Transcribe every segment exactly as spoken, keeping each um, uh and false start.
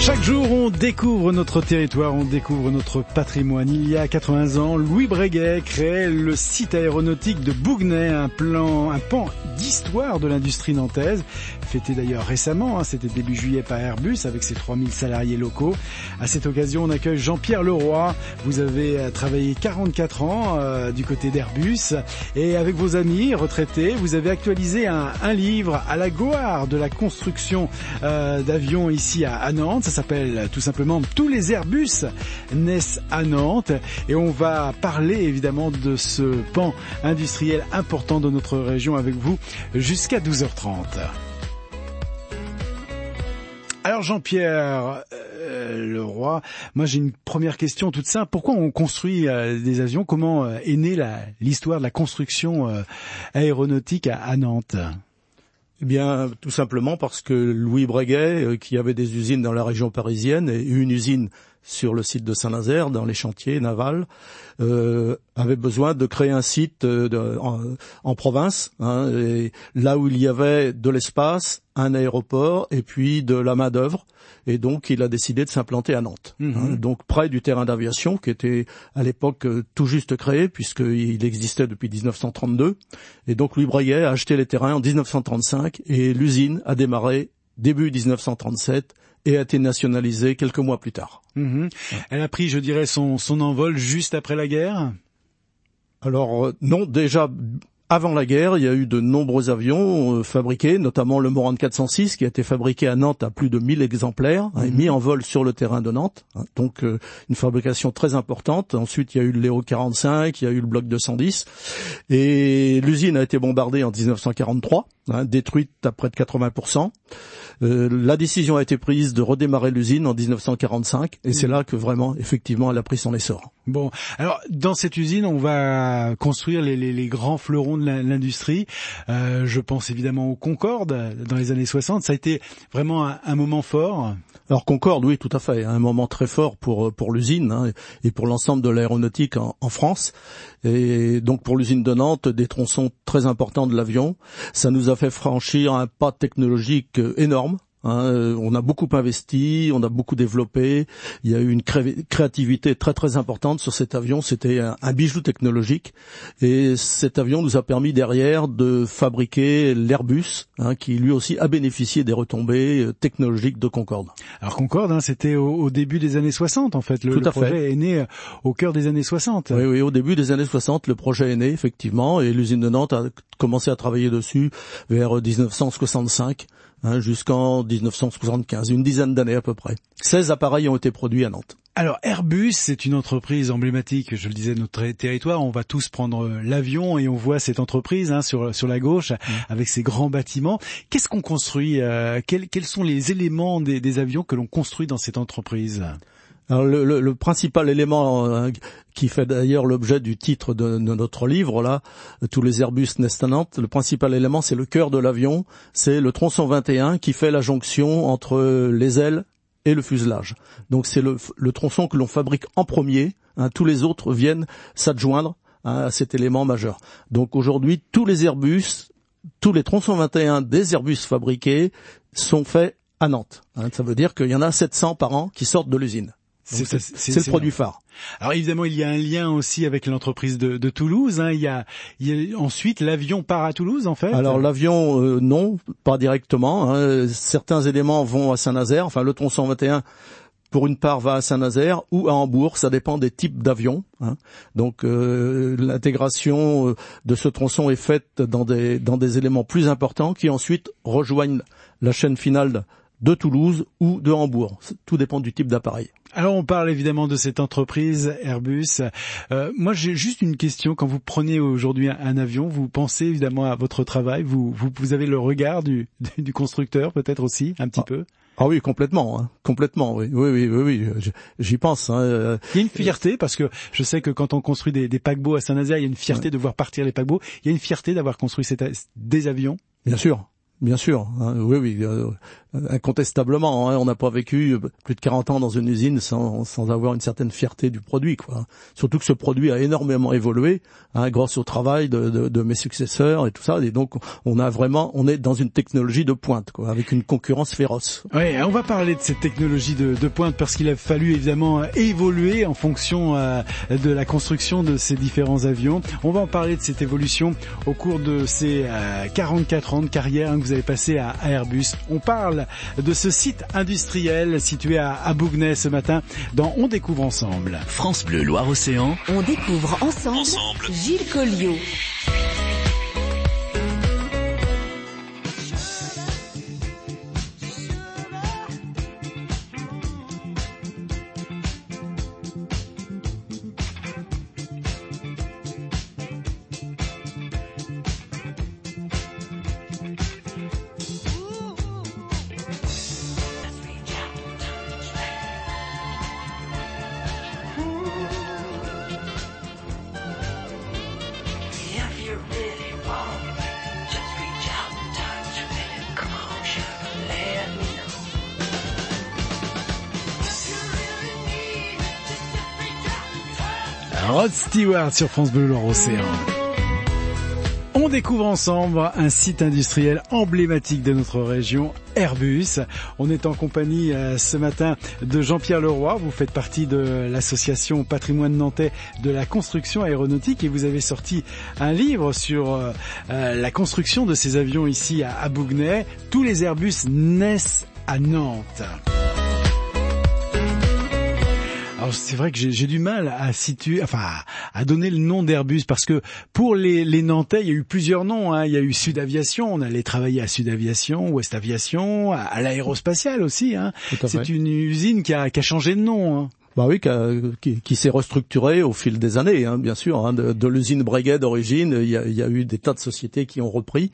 Chaque jour, on découvre notre territoire, on découvre notre patrimoine. Il y a quatre-vingts ans, Louis Breguet créait le site aéronautique de Bouguenais, un plan, un pan d'histoire de l'industrie nantaise, fêté d'ailleurs récemment, hein, c'était début juillet par Airbus avec ses trois mille salariés locaux. À cette occasion, on accueille Jean-Pierre Leroy. Vous avez travaillé quarante-quatre ans euh, du côté d'Airbus et avec vos amis retraités, vous avez actualisé un, un livre à la gloire de la construction euh, d'avions ici à, à Nantes. Ça s'appelle tout simplement « Tous les Airbus naissent à Nantes » et on va parler évidemment de ce pan industriel important de notre région avec vous jusqu'à douze heures trente. Alors Jean-Pierre euh, Leroy, moi j'ai une première question toute simple. Pourquoi on construit euh, des avions ? Comment euh, est née la, l'histoire de la construction euh, aéronautique à, à Nantes ? Eh bien, tout simplement parce que Louis Breguet, euh, qui avait des usines dans la région parisienne et une usine sur le site de Saint-Nazaire, dans les chantiers navals, euh, avait besoin de créer un site euh, de, en, en province, hein, et là où il y avait de l'espace, un aéroport et puis de la main-d'œuvre. Et donc, il a décidé de s'implanter à Nantes, mmh. hein, donc près du terrain d'aviation qui était à l'époque euh, tout juste créé puisqu'il existait depuis dix-neuf cent trente-deux. Et donc, Louis Breguet a acheté les terrains en dix-neuf cent trente-cinq et l'usine a démarré début dix-neuf cent trente-sept et a été nationalisée quelques mois plus tard. Mmh. Elle a pris, je dirais, son, son envol juste après la guerre ? Alors, euh, non, déjà... Avant la guerre, il y a eu de nombreux avions euh, fabriqués, notamment le Morane quatre cent six qui a été fabriqué à Nantes à plus de mille exemplaires, hein, et mis en vol sur le terrain de Nantes. Hein, donc euh, une fabrication très importante. Ensuite, il y a eu le Léo quarante-cinq, il y a eu le Bloc deux cent dix. Et l'usine a été bombardée en dix-neuf cent quarante-trois, hein, détruite à près de quatre-vingts pour cent. Euh, la décision a été prise de redémarrer l'usine en dix-neuf cent quarante-cinq et mmh. c'est là que vraiment, effectivement, elle a pris son essor. Bon, alors dans cette usine, on va construire les, les, les grands fleurons de l'industrie. Euh, je pense évidemment au Concorde dans les années soixante. Ça a été vraiment un, un moment fort. Alors Concorde, oui, tout à fait, un moment très fort pour pour l'usine, hein, et pour l'ensemble de l'aéronautique en, en France. Et donc pour l'usine de Nantes, des tronçons très importants de l'avion. Ça nous a fait franchir un pas technologique énorme. Hein, on a beaucoup investi, on a beaucoup développé. Il y a eu une cré- créativité très très importante sur cet avion. C'était un, un bijou technologique, et cet avion nous a permis derrière de fabriquer l'Airbus, hein, qui lui aussi a bénéficié des retombées technologiques de Concorde. Alors Concorde, hein, c'était au, au début des années soixante en fait. Le, le projet fait. est né au cœur des années soixante. Oui, oui, au début des années soixante, le projet est né effectivement, et l'usine de Nantes a commencé à travailler dessus vers dix-neuf cent soixante-cinq. Hein, jusqu'en dix-neuf cent soixante-quinze, une dizaine d'années à peu près. seize appareils ont été produits à Nantes. Alors Airbus, c'est une entreprise emblématique, je le disais, de notre territoire. On va tous prendre l'avion et on voit cette entreprise hein, sur sur la gauche, mmh. avec ses grands bâtiments. Qu'est-ce qu'on construit euh, quels, quels sont les éléments des, des avions que l'on construit dans cette entreprise ? Alors le, le, le principal élément euh, qui fait d'ailleurs l'objet du titre de, de notre livre, là, tous les Airbus naissent à Nantes, le principal élément, c'est le cœur de l'avion, c'est le tronçon vingt et un qui fait la jonction entre les ailes et le fuselage. Donc c'est le, le tronçon que l'on fabrique en premier, hein, tous les autres viennent s'adjoindre hein, à cet élément majeur. Donc aujourd'hui, tous les Airbus, tous les tronçons vingt et un des Airbus fabriqués sont faits à Nantes. Hein, ça veut dire qu'il y en a sept cents par an qui sortent de l'usine. C'est, c'est, c'est, c'est le produit phare. Alors évidemment, il y a un lien aussi avec l'entreprise de, de Toulouse. Hein. Il y a, il y a ensuite l'avion part à Toulouse, en fait. Alors l'avion, euh, non, pas directement. Hein. Certains éléments vont à Saint-Nazaire. Enfin, le tronçon vingt et un, pour une part, va à Saint-Nazaire ou à Hambourg. Ça dépend des types d'avions. Hein. Donc euh, l'intégration de ce tronçon est faite dans des dans des éléments plus importants qui ensuite rejoignent la chaîne finale de Toulouse ou de Hambourg. Tout dépend du type d'appareil. Alors on parle évidemment de cette entreprise Airbus. Euh, moi j'ai juste une question. Quand vous prenez aujourd'hui un, un avion, vous pensez évidemment à votre travail. Vous vous, vous avez le regard du, du constructeur peut-être aussi un petit ah. peu. Ah oui, complètement, hein, complètement, oui, oui, oui, oui, oui, j'y pense. Hein. Il y a une fierté parce que je sais que quand on construit des, des paquebots à Saint-Nazaire, il y a une fierté ouais. de voir partir les paquebots. Il y a une fierté d'avoir construit cette, des avions. Bien sûr. Bien sûr, hein, oui, oui. Euh, incontestablement. Hein, on n'a pas vécu plus de quarante ans dans une usine sans, sans avoir une certaine fierté du produit, quoi. Surtout que ce produit a énormément évolué, hein, grâce au travail de, de, de mes successeurs et tout ça. Et donc, on a vraiment, on est dans une technologie de pointe, quoi, avec une concurrence féroce. Oui, on va parler de cette technologie de, de pointe parce qu'il a fallu évidemment évoluer en fonction euh, de la construction de ces différents avions. On va en parler de cette évolution au cours de ces euh, quarante-quatre ans de carrière, hein, que vous avez passé à, à Airbus. On parle de ce site industriel situé à, à Bougnay ce matin dans On découvre ensemble. France Bleu Loire-Océan. On découvre ensemble, ensemble. Gilles Colliot. Rod Stewart sur France Bleu Loire-Océan. On découvre ensemble un site industriel emblématique de notre région, Airbus. On est en compagnie euh, ce matin de Jean-Pierre Leroy. Vous faites partie de l'association Patrimoine Nantais de la construction aéronautique et vous avez sorti un livre sur euh, euh, la construction de ces avions ici à, à Bougnay. Tous les Airbus naissent à Nantes. Alors c'est vrai que j'ai, j'ai du mal à situer, enfin à donner le nom d'Airbus parce que pour les, les Nantais, il y a eu plusieurs noms. Hein. Il y a eu Sud Aviation, on allait travailler à Sud Aviation, Ouest Aviation, à, à l'aérospatiale aussi. Hein. C'est une usine qui a, qui a changé de nom. Hein. Bah oui, qui, qui s'est restructuré au fil des années, hein, bien sûr. Hein, de, de l'usine Breguet d'origine, il y a, il y a eu des tas de sociétés qui ont repris.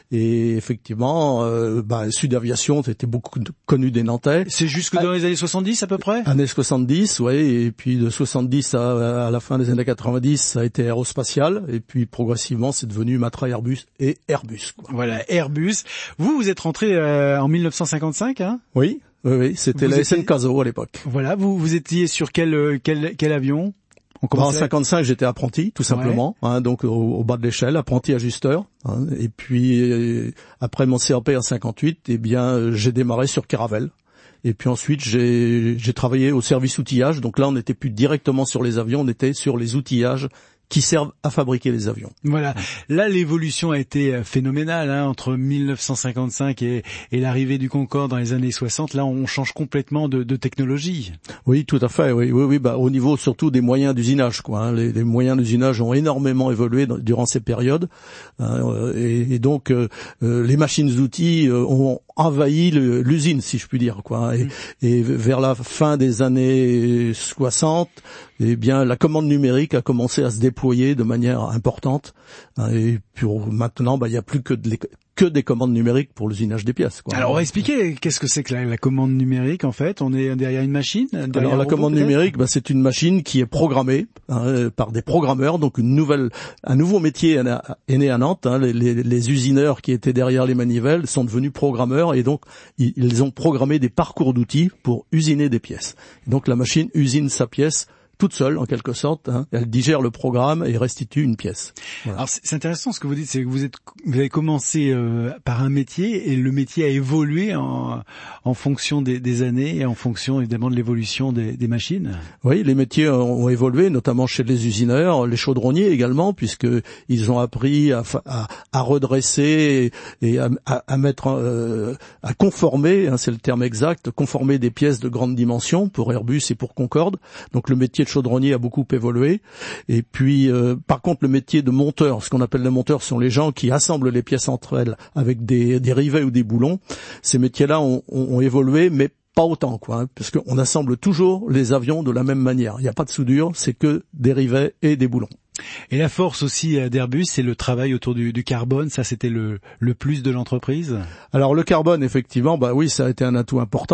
Et effectivement, euh, bah, Sud Aviation, c'était beaucoup connu des Nantais. C'est jusque dans les années soixante-dix à peu près. Années soixante-dix, oui. Et puis de soixante-dix à, à la fin des années quatre-vingt-dix, ça a été Aérospatiale. Et puis progressivement, c'est devenu Matra Airbus et Airbus, quoi. Voilà, Airbus. Vous, vous êtes rentré euh, en mille neuf cent cinquante-cinq, hein? Oui. Oui, oui, c'était vous la étiez... S N Caso à l'époque. Voilà, vous vous étiez sur quel quel quel avion? On bah, en cinquante-cinq, j'étais apprenti, tout simplement, ouais. hein, donc au, au bas de l'échelle, apprenti ajusteur. Hein, et puis euh, après mon C A P en cinquante-huit, eh bien j'ai démarré sur Caravelle. Et puis ensuite, j'ai j'ai travaillé au service outillage. Donc là, on n'était plus directement sur les avions, on était sur les outillages qui servent à fabriquer les avions. Voilà. Là, l'évolution a été phénoménale, hein, entre mille neuf cent cinquante-cinq et, et l'arrivée du Concorde dans les années soixante. Là, on change complètement de, de technologie. Oui, tout à fait. Oui, oui, oui. Bah, au niveau surtout des moyens d'usinage, quoi. Hein. Les, les moyens d'usinage ont énormément évolué dans, durant ces périodes, hein, et, et donc euh, les machines-outils euh, ont envahi le, l'usine, si je puis dire, quoi. Et, mmh. et vers la fin des années soixante, eh bien, la commande numérique a commencé à se déployer de manière importante. Et puis maintenant, bah, il n'y a plus que, de que des commandes numériques pour l'usinage des pièces, quoi. Alors, on va expliquer qu'est-ce que c'est que la, la commande numérique, en fait. On est derrière une machine. Alors, la commande peut-être numérique, bah, c'est une machine qui est programmée hein, par des programmeurs. Donc, une nouvelle, un nouveau métier est né à Nantes. Hein. Les, les, les usineurs qui étaient derrière les manivelles sont devenus programmeurs et donc ils, ils ont programmé des parcours d'outils pour usiner des pièces. Et donc, la machine usine sa pièce toute seule, en quelque sorte, hein. Elle digère le programme et restitue une pièce. Voilà. Alors c'est intéressant ce que vous dites, c'est que vous êtes, vous avez commencé euh, par un métier et le métier a évolué en, en fonction des, des années et en fonction évidemment de l'évolution des, des machines. Oui, les métiers ont évolué, notamment chez les usineurs, les chaudronniers également, puisque ils ont appris à, à, à redresser et à, à, à mettre, euh, à conformer, hein, c'est le terme exact, conformer des pièces de grande dimension pour Airbus et pour Concorde. Donc le métier de chaudronnier a beaucoup évolué. Et puis, euh, par contre, le métier de monteur, ce qu'on appelle les monteurs, sont les gens qui assemblent les pièces entre elles avec des, des rivets ou des boulons. Ces métiers-là ont, ont, ont évolué, mais pas autant, quoi, hein, parce qu'on assemble toujours les avions de la même manière. Il n'y a pas de soudure, c'est que des rivets et des boulons. Et la force aussi d'Airbus, c'est le travail autour du, du carbone. Ça, c'était le, le plus de l'entreprise. Alors le carbone, effectivement, bah oui, ça a été un atout important.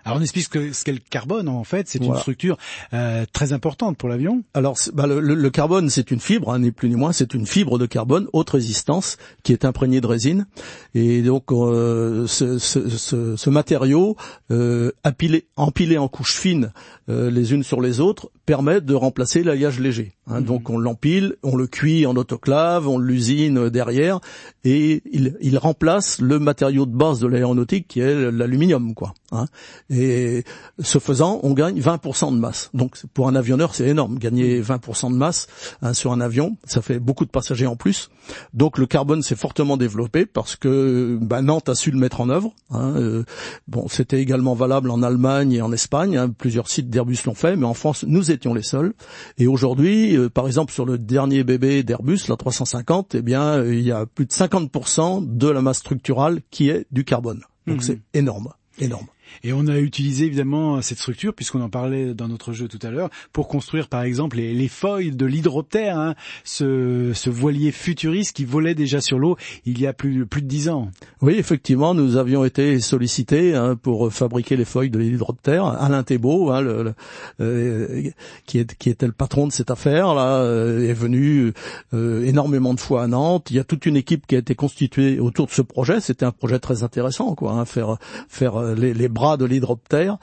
Alors on explique ce que, ce qu'est le carbone en fait, c'est voilà. une structure euh, très importante pour l'avion. Alors bah, le, le carbone c'est une fibre, hein, ni plus ni moins, c'est une fibre de carbone haute résistance qui est imprégnée de résine et donc euh, ce, ce, ce, ce matériau euh, empilé, empilé en couches fines euh, les unes sur les autres permet de remplacer l'alliage léger. Hein, mmh. Donc on l'empile, on le cuit en autoclave, on l'usine derrière et il, il remplace le matériau de base de l'aéronautique qui est l'aluminium quoi. Hein. Et ce faisant, on gagne vingt pour cent de masse. Donc pour un avionneur, c'est énorme. Gagner vingt pour cent de masse hein, sur un avion, ça fait beaucoup de passagers en plus. Donc le carbone s'est fortement développé parce que bah, Nantes a su le mettre en œuvre. Hein. Euh, bon, c'était également valable en Allemagne et en Espagne. Hein. Plusieurs sites d'Airbus l'ont fait, mais en France, nous étions les seuls. Et aujourd'hui, euh, par exemple, sur le dernier bébé d'Airbus, la trois cent cinquante, eh bien, euh, il y a plus de cinquante pour cent de la masse structurale qui est du carbone. Donc mmh. c'est énorme, énorme. Et on a utilisé évidemment cette structure, puisqu'on en parlait dans notre jeu tout à l'heure, pour construire par exemple les, les foils de l'hydroptère, hein, ce, ce voilier futuriste qui volait déjà sur l'eau il y a plus, plus de dix ans. Oui, effectivement, nous avions été sollicités hein, pour fabriquer les foils de l'hydroptère. Alain Thébault, hein, le, le, euh, qui, est, qui était le patron de cette affaire-là, euh, est venu euh, énormément de fois à Nantes. Il y a toute une équipe qui a été constituée autour de ce projet. C'était un projet très intéressant, quoi, hein, faire, faire les, les bras de l'hydroptère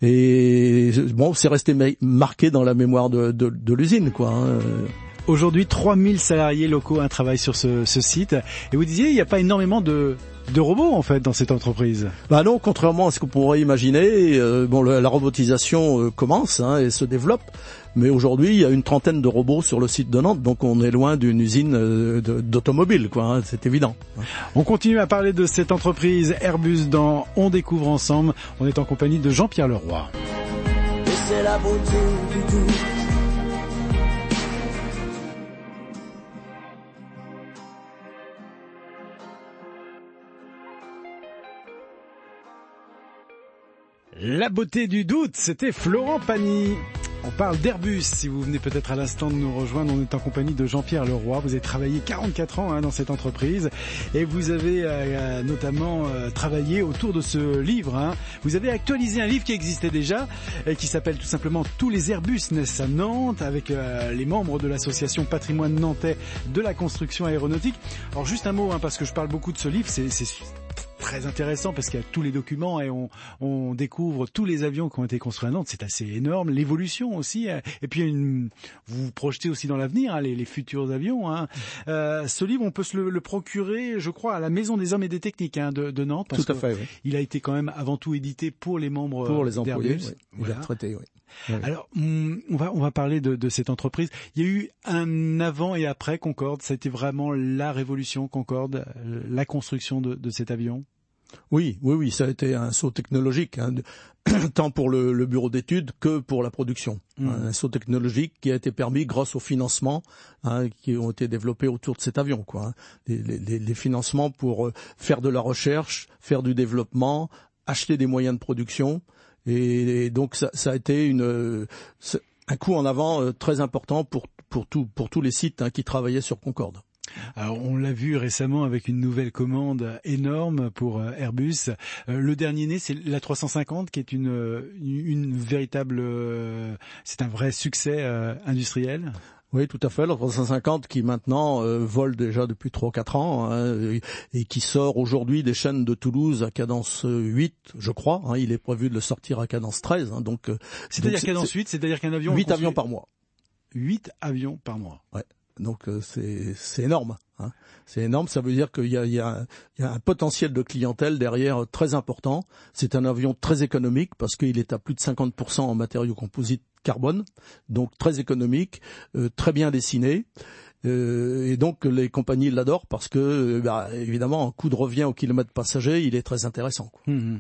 et bon c'est resté marqué dans la mémoire de, de, de l'usine quoi. Hein. Aujourd'hui trois mille salariés locaux hein, travaillent sur ce, ce site et vous disiez il n'y a pas énormément de de robots en fait dans cette entreprise. Bah non, contrairement à ce qu'on pourrait imaginer, euh, bon le, la robotisation euh, commence hein, et se développe, mais aujourd'hui il y a une trentaine de robots sur le site de Nantes, donc on est loin d'une usine euh, de, d'automobile quoi, hein, c'est évident. On continue à parler de cette entreprise Airbus dans On découvre ensemble. On est en compagnie de Jean-Pierre Leroy. Et c'est la beauté du tout. La beauté du doute, c'était Florent Pagny. On parle d'Airbus, si vous venez peut-être à l'instant de nous rejoindre, on est en compagnie de Jean-Pierre Leroy. Vous avez travaillé quarante-quatre ans hein, dans cette entreprise et vous avez euh, notamment euh, travaillé autour de ce livre. Hein. Vous avez actualisé un livre qui existait déjà et qui s'appelle tout simplement « Tous les Airbus naissent à Nantes » avec euh, les membres de l'association Patrimoine Nantais de la construction aéronautique. Alors juste un mot, hein, parce que je parle beaucoup de ce livre, c'est... c'est très intéressant parce qu'il y a tous les documents et on, on découvre tous les avions qui ont été construits à Nantes. C'est assez énorme. L'évolution aussi. Et puis une, vous vous projetez aussi dans l'avenir, hein, les, les futurs avions. Hein. Euh, ce livre, on peut se le, le procurer, je crois, à la Maison des Hommes et des Techniques hein, de, de Nantes. Parce tout à fait, oui. Il a été quand même avant tout édité pour les membres pour les employés, d'Airbus. Oui. Voilà. Il a traité, oui. Oui. Alors, on va on va parler de, de cette entreprise. Il y a eu un avant et après Concorde. Ça a été vraiment la révolution Concorde, la construction de, de cet avion. Oui, oui, oui, ça a été un saut technologique, hein, tant pour le, le bureau d'études que pour la production. Mmh. Un saut technologique qui a été permis grâce aux financements hein, qui ont été développés autour de cet avion, quoi. Hein. Les, les, les financements pour faire de la recherche, faire du développement, acheter des moyens de production. Et, et donc ça, ça a été une, un coup en avant très important pour, pour, tout, pour tous les sites hein, qui travaillaient sur Concorde. Alors on l'a vu récemment avec une nouvelle commande énorme pour Airbus. Euh, le dernier né, c'est la trois cent cinquante qui est une une, une véritable, euh, c'est un vrai succès euh, industriel. Oui, tout à fait. La trois cent cinquante qui maintenant euh, vole déjà depuis trois ou quatre ans hein, et, et qui sort aujourd'hui des chaînes de Toulouse à cadence huit, je crois. Hein, il est prévu de le sortir à cadence treize. Hein, donc, c'est-à-dire donc, cadence c'est, huit, c'est-à-dire qu'un avion... huit avions par mois. huit avions par mois. Ouais. Donc euh, c'est c'est énorme, hein. C'est énorme. Ça veut dire qu'il y a il y a il y a un potentiel de clientèle derrière très important. C'est un avion très économique parce qu'il est à plus de cinquante pour cent en matériaux composites carbone, donc très économique, euh, très bien dessiné. Euh, et donc les compagnies l'adorent parce que bah, évidemment en coût de revient au kilomètre passager, il est très intéressant, quoi. Mmh.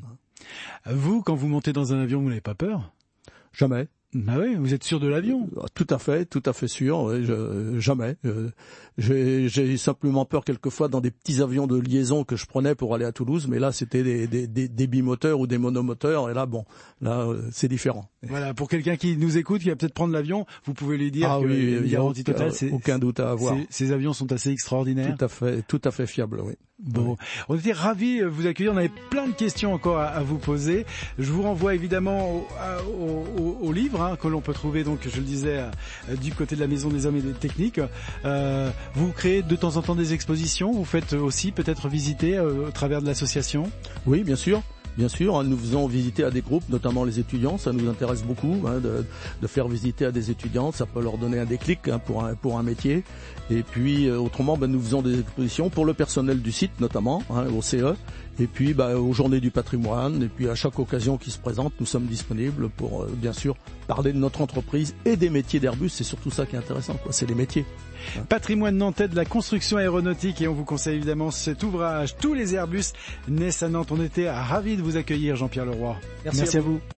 Vous, quand vous montez dans un avion, vous n'avez pas peur ? Jamais. Bah oui, vous êtes sûr de l'avion. Tout à fait, tout à fait sûr. Oui, je, jamais. Je, j'ai, j'ai simplement peur quelquefois dans des petits avions de liaison que je prenais pour aller à Toulouse, mais là c'était des, des, des, des bimoteurs ou des monomoteurs, et là bon, là c'est différent. Voilà, pour quelqu'un qui nous écoute, qui va peut-être prendre l'avion, vous pouvez lui dire ah que oui, il y a garantie totale. Aucun doute à avoir. Ces avions sont assez extraordinaires. Tout à fait, tout à fait fiable, oui. Bon, oui. On était ravis de vous accueillir. On avait plein de questions encore à, à vous poser. Je vous renvoie évidemment au, au, au, au livre hein, que l'on peut trouver, donc je le disais, à, du côté de la Maison des Hommes et des Techniques. Euh, vous créez de temps en temps des expositions. Vous faites aussi peut-être visiter euh, au travers de l'association. Oui, bien sûr. Bien sûr, nous faisons visiter à des groupes, notamment les étudiants, ça nous intéresse beaucoup hein, de, de faire visiter à des étudiants, ça peut leur donner un déclic hein, pour, un, pour un métier. Et puis euh, autrement, ben, nous faisons des expositions pour le personnel du site notamment, hein, au C E, et puis ben, aux Journées du patrimoine, et puis à chaque occasion qui se présente, nous sommes disponibles pour euh, bien sûr parler de notre entreprise et des métiers d'Airbus, c'est surtout ça qui est intéressant, quoi. C'est les métiers. Patrimoine nantais de la construction aéronautique, et on vous conseille évidemment cet ouvrage. Tous les Airbus naissent à Nantes. On était ravis de vous accueillir, Jean-Pierre Leroy. Merci, Merci à vous. À vous.